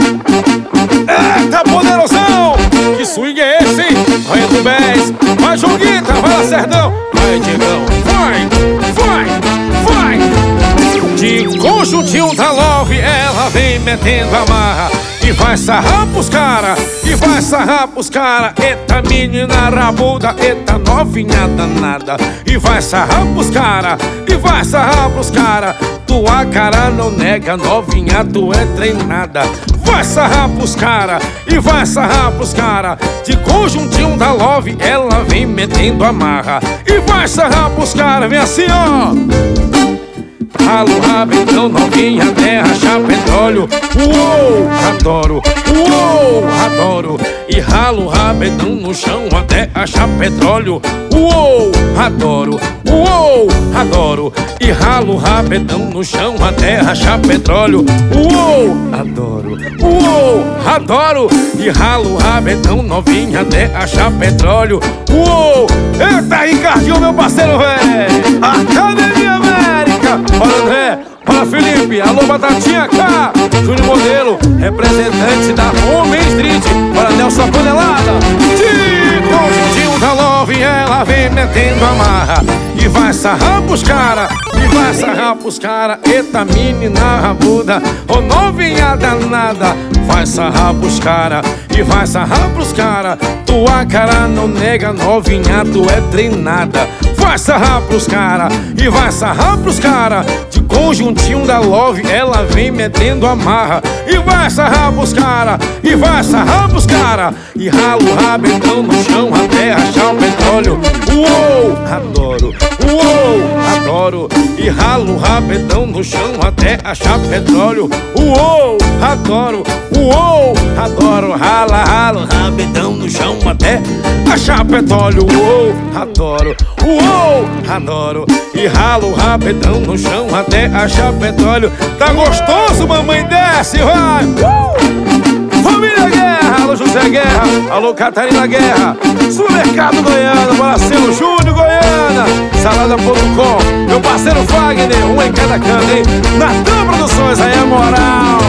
Eita, poderosão! Que swing é esse, hein? Vai do Bez, vai Joguita, vai Lacerdão, vai Diegão, vai! De conjuntinho da Love, ela vem metendo a marra e vai sarrar pros cara, Eita menina rabuda, eita novinha danada. E vai sarrar pros cara, Tua cara não nega, novinha, tu é treinada. Vai sarrar pros cara, De conjuntinho da Love, ela vem metendo a marra e vai sarrar pros cara, vem assim ó. Ralo o rabetão, novinha, até rachar petróleo. Uou, adoro, E ralo o rabetão no chão até achar petróleo. Uou, adoro, E ralo o rabetão no chão até rachar petróleo. Uou, adoro, E ralo o rabetão, novinha, até achar petróleo. Uou, eita Ricardinho, meu parceiro, véi. Academia América. Olha André, olha Felipe, alô Batatinha K, Júnior Modelo, representante da Homem Street. Olha Nelson Panelada. De conjuntinho da Love, ela vem metendo a marra e vai sarrar pros cara, Eita menina rabuda, ô novinha danada. Vai sarrar pros cara, Tua cara não nega, novinha, tu é treinada. Vai sarrar pros cara, De conjuntinho da Love, ela vem metendo a marra e vai sarrar pros cara, E rala o rabetão no chão até achar o petróleo. Uou, adoro, E rala o rabetão no chão até achar petróleo. Uou, adoro, Rala o rabetão no chão até achar petróleo. Uou, adoro, E rala o rabetão no chão até achar petróleo. Tá gostoso, mamãe, desce, vai! Família Guerra, alô José Guerra, alô Catarina Guerra, Supermercado Goiânia, Marcelo Júnior Goiânia, Salada.com, meu parceiro Fagner, um em cada canto, hein? Natan Produções, aí é moral.